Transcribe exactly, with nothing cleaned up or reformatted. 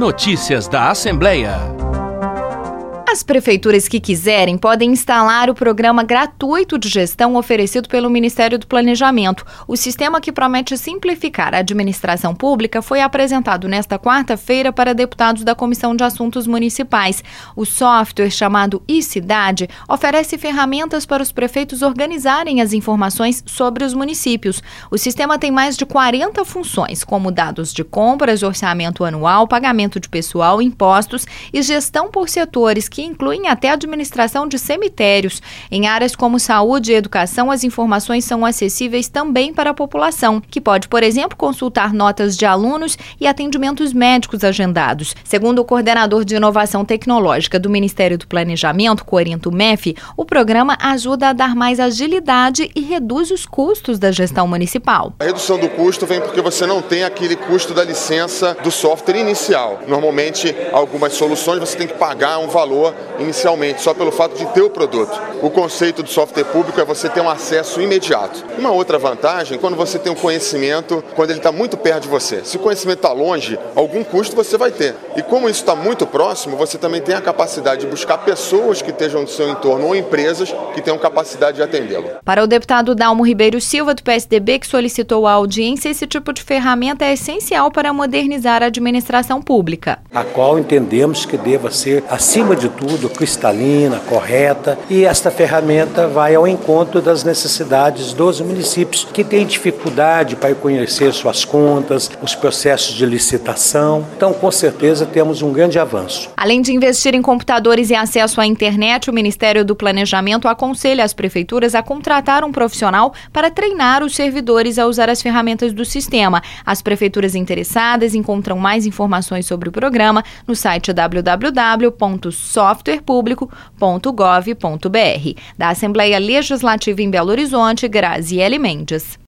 Notícias da Assembleia. As prefeituras que quiserem podem instalar o programa gratuito de gestão oferecido pelo Ministério do Planejamento. O sistema, que promete simplificar a administração pública, foi apresentado nesta quarta-feira para deputados da Comissão de Assuntos Municipais. O software, chamado e-Cidade, oferece ferramentas para os prefeitos organizarem as informações sobre os municípios. O sistema tem mais de quarenta funções, como dados de compras, orçamento anual, pagamento de pessoal, impostos e gestão por setores, que incluem até a administração de cemitérios. Em áreas como saúde e educação, as informações são acessíveis também para a população, que pode, por exemplo, consultar notas de alunos e atendimentos médicos agendados. Segundo o coordenador de inovação tecnológica do Ministério do Planejamento, Corinto Meffi, o programa ajuda a dar mais agilidade e reduz os custos da gestão municipal. A redução do custo vem porque você não tem aquele custo da licença do software inicial. Normalmente, algumas soluções você tem que pagar um valor inicialmente, só pelo fato de ter o produto. O conceito do software público é você ter um acesso imediato. Uma outra vantagem, quando você tem um conhecimento, quando ele está muito perto de você. Se o conhecimento está longe, algum custo você vai ter. E como isso está muito próximo, você também tem a capacidade de buscar pessoas que estejam no seu entorno ou empresas que tenham capacidade de atendê-lo. Para o deputado Dalmo Ribeiro Silva, do P S D B, que solicitou a audiência, esse tipo de ferramenta é essencial para modernizar a administração pública. A qual entendemos que deva ser, acima de tudo, cristalina, correta, e esta ferramenta vai ao encontro das necessidades dos municípios que têm dificuldade para conhecer suas contas, os processos de licitação. Então, com certeza, temos um grande avanço. Além de investir em computadores e acesso à internet, o Ministério do Planejamento aconselha as prefeituras a contratar um profissional para treinar os servidores a usar as ferramentas do sistema. As prefeituras interessadas encontram mais informações sobre o programa no site w w w ponto software público ponto gov ponto b r. Da Assembleia Legislativa em Belo Horizonte, Graziele Mendes.